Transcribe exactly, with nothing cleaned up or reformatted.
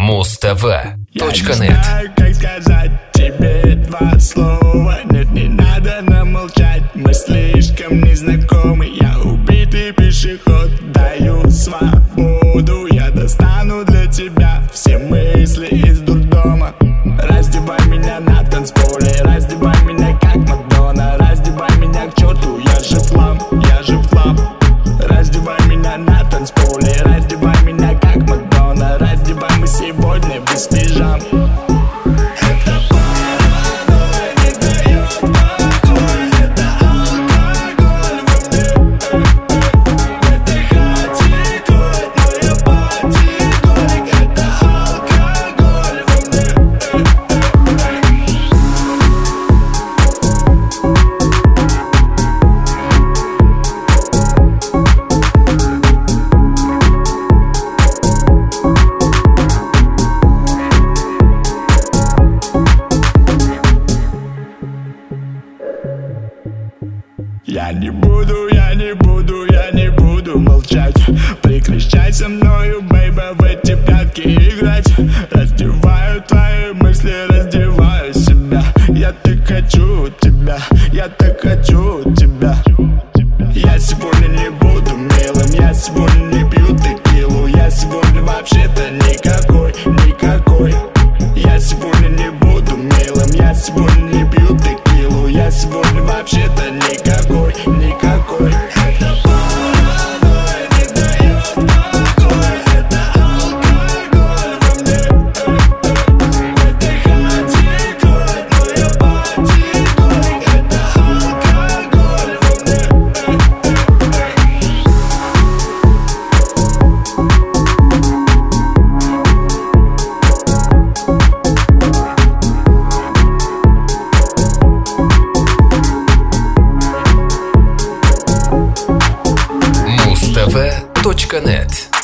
муз тэ вэ точка нет. Я не знаю, как сказать тебе два слова. Нет, не надо нам молчать, мы слишком незнакомы. Я убитый пешеход, даю свободу. Я достану для тебя все мысли из дурдома. Раздевай меня на танцполе, раздевай меня как Мадонна. Раздевай меня к черту, я же флам, я же флам. Раздевай меня на танцполе, раздевай меня как Мадонна. Раздевай мы сегодня без пижам. Я не буду, я не буду, я не буду молчать. Прекращай со мною, бейба, в эти прятки играть. Раздеваю твои мысли, раздеваю себя. Я так хочу тебя, я так хочу тебя. Я сегодня не буду милым, я сегодня не пью текилу. Я сегодня вообще-то никакой, никакой. Я сегодня не буду милым, я сегодня не пью текилу. Я сегодня вообще-то никакой, никакой. Это паранойя не дает покоя. Это алкоголь во мне. Это хатик, моя пати, это алкоголь во мне. муз тэ вэ точка нет.